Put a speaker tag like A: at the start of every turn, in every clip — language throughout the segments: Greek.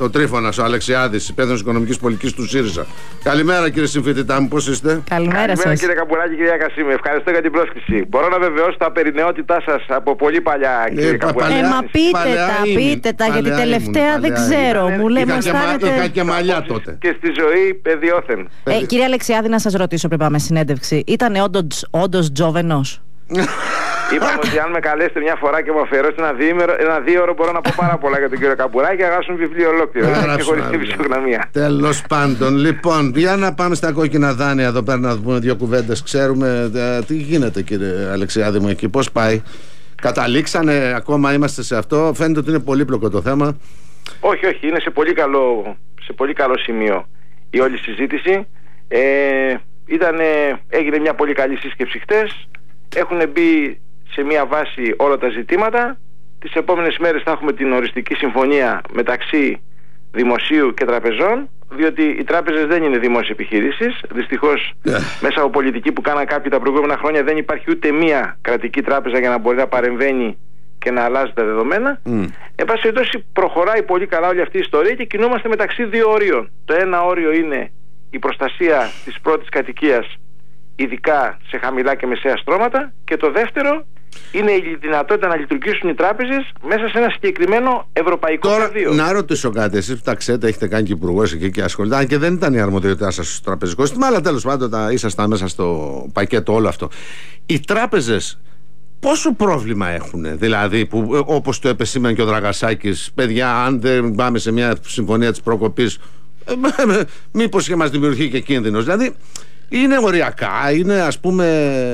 A: Το Τρίφωνας, ο Αλεξιάδης, υπεύθυνος οικονομικής πολιτικής του ΣΥΡΙΖΑ. Καλημέρα, κύριε συμφοιτητά μου, πώς είστε?
B: Καλημέρα σας.
C: Κύριε Καμπουράκη, κυρία Κασίμη, ευχαριστώ για την πρόσκληση. Μπορώ να βεβαιώσω τα περιναιότητά σας από πολύ παλιά, κύριε Καμπουράκη.
B: Μα πείτε τα, γιατί τελευταία δεν ξέρω. Μου λέει, μα
A: είχα και μαλλιά τότε.
C: Και στη ζωή παιδιόθεν.
B: Κύριε Αλεξιάδη, να σας ρωτήσω πριν πάμε συνέντευξη. Ήταν όντως Τζόβενος?
C: Είπαμε ότι αν με καλέσετε μια φορά και μου αφιερώσετε ένα δίωρο, μπορώ να πω πάρα πολλά για τον κύριο Καμπουράκη. Αγάσουν βιβλίο ολόκληρο. Και χωριστή φυσιογνωμία.
A: Τέλος πάντων, λοιπόν, για να πάμε στα κόκκινα δάνεια εδώ πέρα να πούμε δύο κουβέντες. Ξέρουμε τι γίνεται, κύριε Αλεξιάδη μου, εκεί, πώς πάει? Καταλήξανε, ακόμα είμαστε σε αυτό? Φαίνεται ότι είναι πολύπλοκο το θέμα.
C: Όχι, είναι σε πολύ καλό σημείο η όλη συζήτηση. Έγινε μια πολύ καλή σύσκεψη χτες. Έχουν μπει σε μια βάση όλα τα ζητήματα. Τις επόμενες μέρες θα έχουμε την οριστική συμφωνία μεταξύ δημοσίου και τραπεζών, διότι οι τράπεζες δεν είναι δημόσιες επιχειρήσεις. Δυστυχώς μέσα από πολιτική που κάναν κάποιοι τα προηγούμενα χρόνια δεν υπάρχει ούτε μία κρατική τράπεζα για να μπορεί να παρεμβαίνει και να αλλάζει τα δεδομένα. Εν πάση περιπτώσει, προχωράει πολύ καλά όλη αυτή η ιστορία και κινούμαστε μεταξύ δύο όριων. Το ένα όριο είναι η προστασία της πρώτης κατοικίας, ειδικά σε χαμηλά και μεσαία στρώματα, και το δεύτερο είναι η δυνατότητα να λειτουργήσουν οι τράπεζες μέσα σε ένα συγκεκριμένο ευρωπαϊκό πεδίο.
A: Τώρα, να ρωτήσω κάτι. Εσείς που τα ξέρετε, έχετε κάνει και υπουργός εκεί και ασχολείται, και δεν ήταν η αρμοδιότητά σας στο τραπεζικό σύστημα, αλλά τέλος πάντων ήσασταν μέσα στο πακέτο όλο αυτό. Οι τράπεζες πόσο πρόβλημα έχουν, δηλαδή, που όπως το επεσήμανε και ο Δραγασάκης, παιδιά, αν δεν πάμε σε μια συμφωνία της προκοπής, μήπως και μας δημιουργεί και κίνδυνος? Δηλαδή, είναι οριακά, είναι, ας πούμε.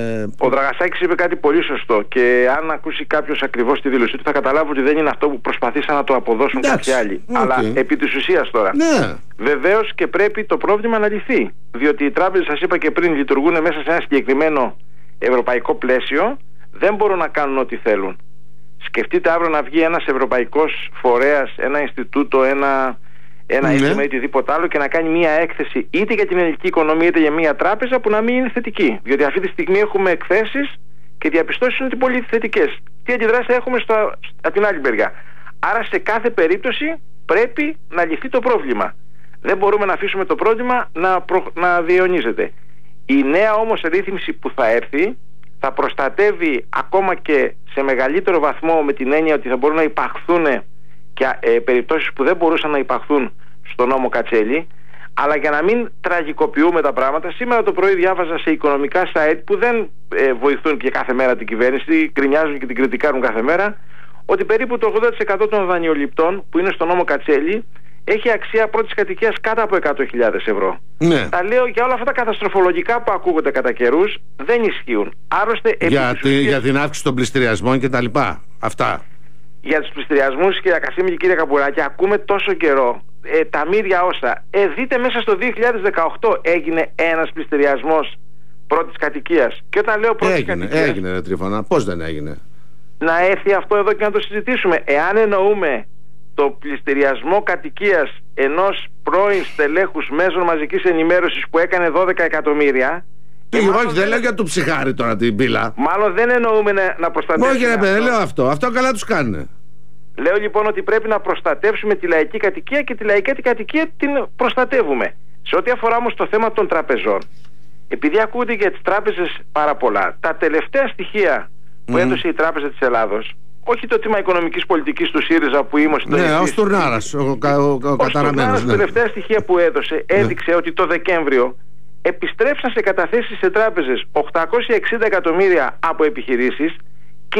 C: Ο Δραγασάκης είπε κάτι πολύ σωστό, και αν ακούσει κάποιος ακριβώς τη δήλωσή του θα καταλάβει ότι δεν είναι αυτό που προσπαθήσαν να το αποδώσουν κάποιοι άλλοι. Αλλά επί της ουσίας τώρα, βεβαίως και πρέπει το πρόβλημα να λυθεί, διότι οι τράπεζες, σας είπα και πριν, λειτουργούν μέσα σε ένα συγκεκριμένο ευρωπαϊκό πλαίσιο. Δεν μπορούν να κάνουν ό,τι θέλουν. Σκεφτείτε αύριο να βγει ένας ευρωπαϊκός φορέας, ένα Ινστιτούτο, ένα ίδρυμα ή οτιδήποτε άλλο, και να κάνει μια έκθεση είτε για την ελληνική οικονομία είτε για μια τράπεζα που να μην είναι θετική. Διότι αυτή τη στιγμή έχουμε εκθέσεις και διαπιστώσεις είναι πολύ θετικές. Τι αντιδράσεις έχουμε από την άλλη μεριά? Άρα σε κάθε περίπτωση πρέπει να λυθεί το πρόβλημα. Δεν μπορούμε να αφήσουμε το πρόβλημα να διαιωνίζεται. Η νέα όμως ρύθμιση που θα έρθει θα προστατεύει ακόμα και σε μεγαλύτερο βαθμό, με την έννοια ότι θα μπορούν να υπαχθούν και περιπτώσεις που δεν μπορούσαν να υπαχθούν στο νόμο Κατσέλη. Αλλά για να μην τραγικοποιούμε τα πράγματα, σήμερα το πρωί διάβαζα σε οικονομικά site που δεν βοηθούν και κάθε μέρα την κυβέρνηση, γκρινιάζουν και την κριτικάρουν κάθε μέρα, ότι περίπου το 80% των δανειοληπτών που είναι στο νόμο Κατσέλη έχει αξία πρώτης κατοικίας κάτω από 100.000 ευρώ.
A: Ναι.
C: Τα λέω για όλα αυτά τα καταστροφολογικά που ακούγονται κατά καιρούς, δεν ισχύουν. Άρρωστε
A: για την αύξηση των πληστηριασμών και τα λοιπά. Αυτά.
C: Για τους πληστηριασμούς, κύριε Κασίμη και κύριε Καμπουράκη, ακούμε τόσο καιρό τα μύρια όσα. Δείτε, μέσα στο 2018 έγινε ένας πληστηριασμός πρώτης κατοικίας. Και όταν λέω πρώτης κατοικίας,
A: έγινε, ρε Τρίφωνα. Πώς δεν έγινε?
C: Να έρθει αυτό εδώ και να το συζητήσουμε. Εάν εννοούμε το πληστηριασμό κατοικίας ενός πρώην στελέχους μέσων μαζικής ενημέρωσης που έκανε 12 εκατομμύρια.
A: Όχι, δεν λέω για το ψυχάρι τώρα την πύλα.
C: Μάλλον δεν εννοούμε να προστατεύσουμε.
A: Όχι, ρε παιδί, λέω αυτό. Αυτό καλά τους κάνουν.
C: Λέω λοιπόν ότι πρέπει να προστατεύσουμε τη λαϊκή κατοικία, και τη λαϊκή κατοικία την προστατεύουμε. Σε ό,τι αφορά όμως το θέμα των τραπεζών, επειδή ακούγονται για τις τράπεζες πάρα πολλά, τα τελευταία στοιχεία που έδωσε η Τράπεζα της Ελλάδος, όχι το τμήμα οικονομικής πολιτικής του ΣΥΡΙΖΑ που ήμουν.
A: Ναι, ο Στουρνάρας, ο καταραμένος.
C: Τα τελευταία στοιχεία που έδωσε έδειξε ότι το Δεκέμβριο επιστρέψαν σε καταθέσεις σε τράπεζες 860 εκατομμύρια από επιχειρήσεις και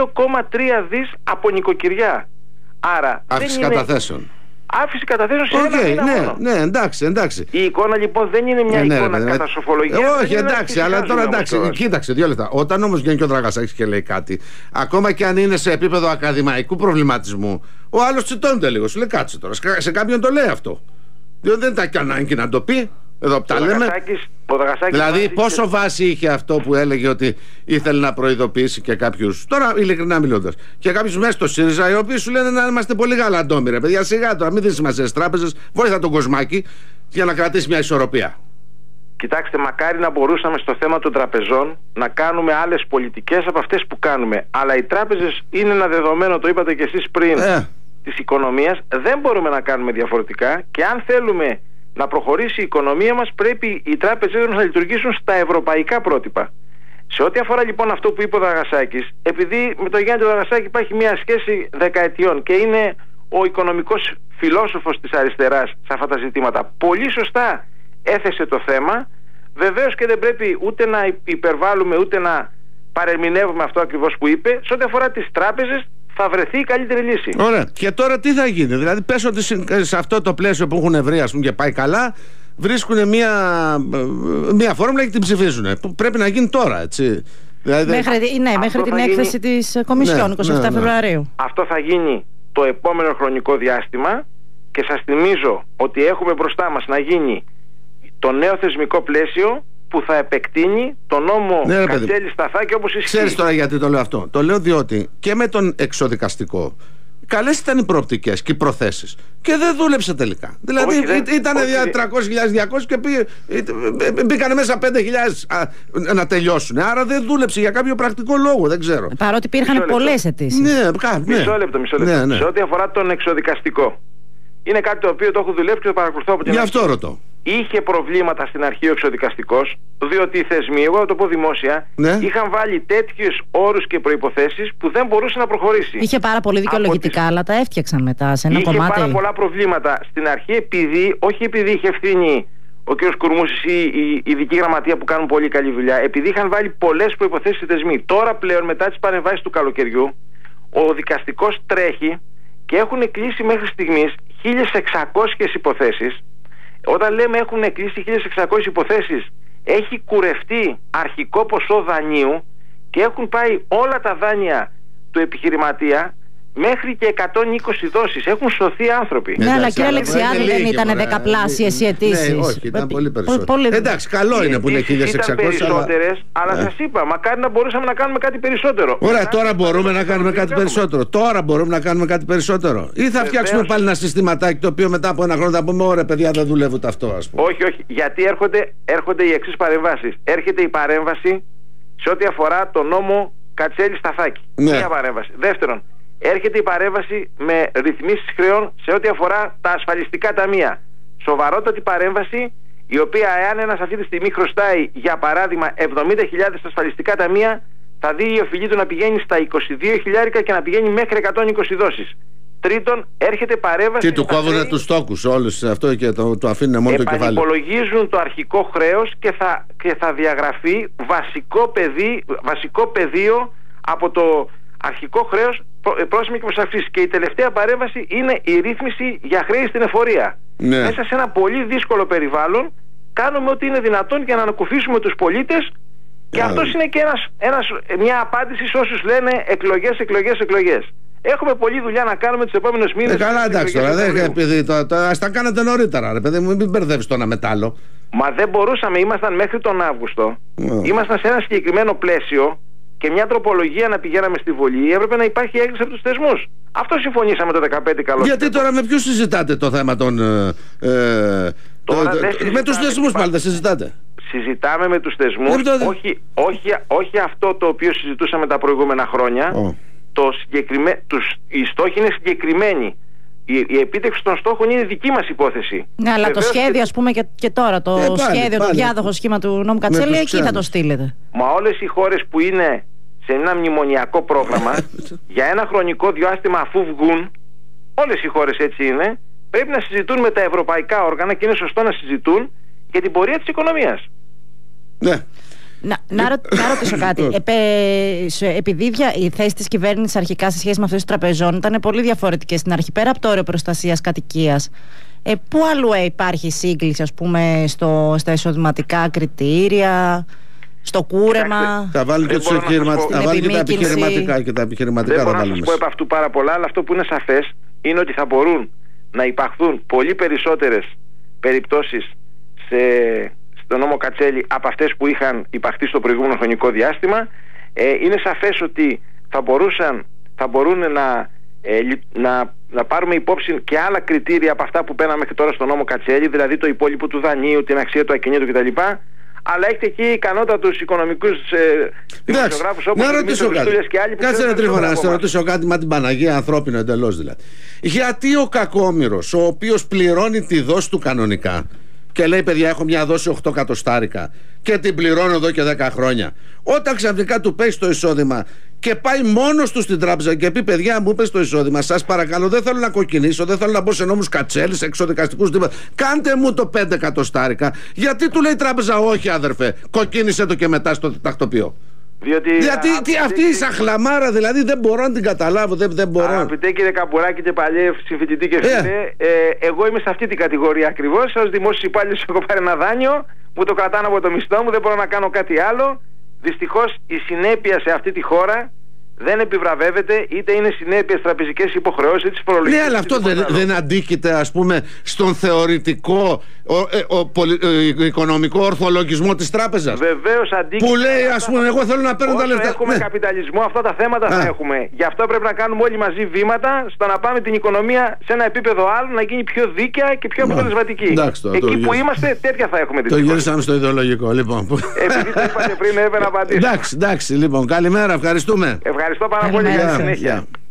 C: 2,3 δις από νοικοκυριά. Άρα
A: άφηση καταθέσεων.
C: Άφηση καταθέσεων σε ένα μήνα μόνο.
A: Ναι, εντάξει.
C: Η εικόνα λοιπόν δεν είναι μια εικόνα καταστροφολογία.
A: Όχι, εντάξει, αλλά τώρα εντάξει. Κοίταξε, 2 λεπτά. Όταν όμως βγαίνει και ο Δραγασάκης και λέει κάτι, ακόμα και αν είναι σε επίπεδο ακαδημαϊκού προβληματισμού, ο άλλος τσιτώνεται λίγο. Σου λέει κάτσε τώρα. Σε κάποιον το λέει αυτό. Διότι δεν τα κάνει ανάγκη να το πει. Εδώ τα λέμε. Δηλαδή, πόσο βάση είχε αυτό που έλεγε ότι ήθελε να προειδοποιήσει και κάποιους. Τώρα, ειλικρινά μιλώντας, και κάποιους μέσα στο ΣΥΡΙΖΑ, οι οποίοι σου λένε να είμαστε πολύ γαλαντόμοι, ρε παιδιά. Σιγά τώρα, μην δίνει σημασία στις τράπεζες, βοήθα τον Κοσμάκη για να κρατήσει μια ισορροπία.
C: Κοιτάξτε, μακάρι να μπορούσαμε στο θέμα των τραπεζών να κάνουμε άλλες πολιτικές από αυτές που κάνουμε. Αλλά οι τράπεζες είναι ένα δεδομένο, το είπατε κι εσείς πριν. της οικονομίας δεν μπορούμε να κάνουμε διαφορετικά, και αν θέλουμε να προχωρήσει η οικονομία μας πρέπει οι τράπεζες μας να λειτουργήσουν στα ευρωπαϊκά πρότυπα. Σε ό,τι αφορά λοιπόν αυτό που είπε ο Δραγασάκης, επειδή με τον Γιάννη Δραγασάκη υπάρχει μια σχέση δεκαετιών και είναι ο οικονομικός φιλόσοφος της αριστεράς σε αυτά τα ζητήματα, πολύ σωστά έθεσε το θέμα. Βεβαίως και δεν πρέπει ούτε να υπερβάλλουμε ούτε να παρεμηνεύουμε αυτό ακριβώς που είπε. Σε ό,τι αφορά τις τράπεζες θα βρεθεί η καλύτερη λύση.
A: Ωραία. Και τώρα τι θα γίνει? Δηλαδή πες ότι σε αυτό το πλαίσιο που έχουν βρει, ας πούμε, και πάει καλά, βρίσκουν μια φόρμουλα και την ψηφίζουν. Που πρέπει να γίνει τώρα, έτσι. Δηλαδή,
B: μέχρι την έκθεση της Κομισιόν, 27 Φεβρουαρίου.
C: Αυτό θα γίνει το επόμενο χρονικό διάστημα, και σας θυμίζω ότι έχουμε μπροστά μας να γίνει το νέο θεσμικό πλαίσιο που θα επεκτείνει το νόμο Κατσέλη-Σταθάκη όπως ισχύει.
A: Ξέρεις τώρα γιατί το λέω αυτό? Το λέω διότι και με τον εξοδικαστικό καλές ήταν οι προοπτικές και οι προθέσεις και δεν δούλεψε τελικά. Δηλαδή ήταν 300.200 και μπήκανε μέσα 5.000 να τελειώσουν. Άρα δεν δούλεψε για κάποιο πρακτικό λόγο, δεν ξέρω.
B: Παρότι υπήρχαν πολλές αιτήσεις.
C: Μισό λεπτό. Σε ό,τι αφορά τον εξοδικαστικό, είναι κάτι το οποίο το έχω δουλέψει και το παρακολουθώ από την αρχή.
A: Γι' αυτό ρωτώ.
C: Είχε προβλήματα στην αρχή ο εξοδικαστικός, διότι οι θεσμοί, εγώ θα το πω δημόσια, είχαν βάλει τέτοιους όρους και προϋποθέσεις που δεν μπορούσε να προχωρήσει.
B: Είχε πάρα πολύ δικαιολογητικά, αλλά τα έφτιαξαν μετά σε ένα κομμάτι.
C: Είχε πάρα πολλά προβλήματα στην αρχή, όχι επειδή είχε ευθύνη ο κ. Κουρμούσης ή η ειδική γραμματεία που κάνουν πολύ καλή δουλειά, επειδή είχαν βάλει πολλές προϋποθέσεις οι θεσμοί. Τώρα πλέον, μετά τις παρεμβάσεις του καλοκαιριού, ο δικαστικός τρέχει και έχουν κλείσει μέχρι στιγμής 1.600 υποθέσεις. Όταν λέμε έχουν κλείσει 1.600 υποθέσεις, έχει κουρευτεί αρχικό ποσό δανείου και έχουν πάει όλα τα δάνεια του επιχειρηματία μέχρι και 120 δόσεις. Έχουν σωθεί άνθρωποι.
B: Ναι, αλλά κύριε Αλεξιάδη, δεν ήταν δεκαπλάσιες οι αιτήσεις?
A: Ναι, όχι, ήταν πολύ περισσότερο. Εντάξει, καλό είναι που είναι 1.600.
C: Ήταν περισσότερες, αλλά σας είπα, μακάρι να μπορούσαμε να κάνουμε κάτι περισσότερο.
A: Ωραία, τώρα μπορούμε να κάνουμε κάτι περισσότερο. Τώρα μπορούμε να κάνουμε κάτι περισσότερο. Ή θα φτιάξουμε πάλι ένα συστηματάκι το οποίο μετά από ένα χρόνο θα πούμε: ωραία, παιδιά, δεν δουλεύουν αυτό, ας πούμε.
C: Όχι, γιατί έρχονται οι εξής παρεμβάσεις. Έρχεται η παρέμβαση σε ό,τι αφορά το νόμο Κατσέλη-Σταθάκη. Μία παρέμβαση. Δεύτερον, έρχεται η παρέμβαση με ρυθμίσεις χρεών σε ό,τι αφορά τα ασφαλιστικά ταμεία. Σοβαρότατη παρέμβαση, η οποία, εάν ένας αυτή τη στιγμή χρωστάει, για παράδειγμα, 70.000 ασφαλιστικά ταμεία, θα δει η οφειλή του να πηγαίνει στα 22.000 και να πηγαίνει μέχρι 120 δόσεις. Τρίτον, έρχεται παρέμβαση.
A: Τι του κόβουνε τους στόκους όλους αυτό και το αφήνουν μόνο το κεφάλι.
C: Επανυπολογίζουν το αρχικό χρέος και θα διαγραφεί βασικό πεδίο από το αρχικό χρέος πρόσημη και προσαυξής. Και η τελευταία παρέμβαση είναι η ρύθμιση για χρέη στην εφορία. Ναι. Μέσα σε ένα πολύ δύσκολο περιβάλλον κάνουμε ό,τι είναι δυνατόν για να ανακουφίσουμε τους πολίτες. Και αυτός είναι και μια απάντηση σε όσους λένε εκλογές. Έχουμε πολλή δουλειά να κάνουμε τους επόμενους μήνες.
A: Καλά, εντάξει τώρα. Ας τα κάνετε νωρίτερα, ρε παιδί μου, μην μπερδεύεις το ένα με τ' άλλο.
C: Μα δεν μπορούσαμε, ήμασταν μέχρι τον Αύγουστο. Ήμασταν σε ένα συγκεκριμένο πλαίσιο και μια τροπολογία να πηγαίναμε στη Βουλή. Έπρεπε να υπάρχει έγκριση από τους θεσμούς. Αυτό συμφωνήσαμε το 2015 καλώς.
A: Γιατί τώρα με ποιους συζητάτε το θέμα των. Με τους θεσμούς πάλι δεν συζητάτε?
C: Συζητάμε με τους θεσμούς. Όχι αυτό το οποίο συζητούσαμε τα προηγούμενα χρόνια. Οι στόχοι είναι συγκεκριμένοι. Η επίτευξη των στόχων είναι δική μας υπόθεση.
B: Ναι, αλλά το σχέδιο, ας πούμε, και τώρα το σχέδιο, το διάδοχο σχήμα του νόμου Κατσέλη, εκεί θα το στείλετε.
C: Μα όλες οι χώρες που είναι σε ένα μνημονιακό πρόγραμμα για ένα χρονικό διάστημα, αφού βγουν, όλες οι χώρες έτσι είναι, πρέπει να συζητούν με τα ευρωπαϊκά όργανα, και είναι σωστό να συζητούν για την πορεία της οικονομίας.
A: Ναι.
B: Να ρωτήσω κάτι. Επειδή η θέση της κυβέρνησης αρχικά σε σχέση με αυτές τις τραπεζών ήταν πολύ διαφορετικές στην αρχή, πέρα από το όριο προστασίας κατοικίας, πού αλλού υπάρχει σύγκληση, ας πούμε, στα εισοδηματικά κριτήρια, στο κούρεμα?
A: Θα βάλει και τα επιχειρηματικά και τα επιχειρηματικά.
C: Δεν μπορώ να σας πω επ' αυτού πάρα πολλά, αλλά αυτό που είναι σαφές είναι ότι θα μπορούν να υπαχθούν πολύ περισσότερες περιπτώσεις στο νόμο Κατσέλη από αυτές που είχαν υπαχθεί στο προηγούμενο χρονικό διάστημα. Είναι σαφές ότι θα μπορούν να πάρουμε υπόψη και άλλα κριτήρια από αυτά που πέραμε μέχρι τώρα στο νόμο Κατσέλη, δηλαδή το υπόλοιπο του δανείου, την αξία του ακινήτου κτλ. αλλά έχετε εκεί ικανότατους οικονομικούς δημοσιογράφους όπως ο Χριστούλιας και άλλοι.
A: Κάτσε ένα Τρίφωνα, να σε ρωτήσω κάτι με την Παναγία, ανθρώπινο εντελώς δηλαδή. Γιατί ο κακόμοιρος, ο οποίος πληρώνει τη δόση του κανονικά και λέει παιδιά έχω μια δόση 8 εκατοστάρικα και την πληρώνω εδώ και 10 χρόνια, όταν ξαφνικά του πέσει το εισόδημα και πάει μόνος του στην τράπεζα και πει παιδιά μου πέσει το εισόδημα, σας παρακαλώ δεν θέλω να κοκκινήσω, δεν θέλω να μπω σε νόμους κατσέλης, εξοδικαστικούς τίποτα, κάντε μου το 5 εκατοστάρικα. Γιατί του λέει η τράπεζα όχι αδερφέ, κοκκίνησε το και μετά στο τακτοποιώ? Γιατί αυτή η σαχλαμάρα δηλαδή δεν μπορώ να την καταλάβω, δεν μπορώ.
C: Αγαπητέ κύριε Καμπουράκη και παλιέ συμφοιτητή και φίλε, εγώ είμαι σε αυτή την κατηγορία ακριβώς. Ως δημόσιος υπάλληλος έχω πάρει ένα δάνειο, μου το κρατάνε από το μισθό μου, δεν μπορώ να κάνω κάτι άλλο. Δυστυχώς η συνέπεια σε αυτή τη χώρα δεν επιβραβεύεται, είτε είναι συνέπειες τραπεζικές υποχρεώσεις, είτε τις φορολογικές.
A: Ναι, αλλά αυτό δεν αντίκειται ας πούμε στον θεωρητικό οικονομικό ορθολογισμό της τράπεζας.
C: Βεβαίως αντίκειται.
A: Που λέει ας πούμε εγώ θέλω να παίρνω τα λεφτά.
C: Έχουμε καπιταλισμό, αυτά τα θέματα θα έχουμε. Γι' αυτό πρέπει να κάνουμε όλοι μαζί βήματα στο να πάμε την οικονομία σε ένα επίπεδο άλλο, να γίνει πιο δίκαια και πιο αποτελεσματική. Εκεί που είμαστε τέτοια θα έχουμε.
A: Το γυρίσαμε στο ιδεολογικό λοιπόν.
C: Επειδή το είπατε πριν έπρεπε να απαντήσω.
A: Εντάξει, λοιπόν, καλημέρα, ευχαριστούμε.
C: Ευχαριστώ πάρα πολύ για τη συνέχεια.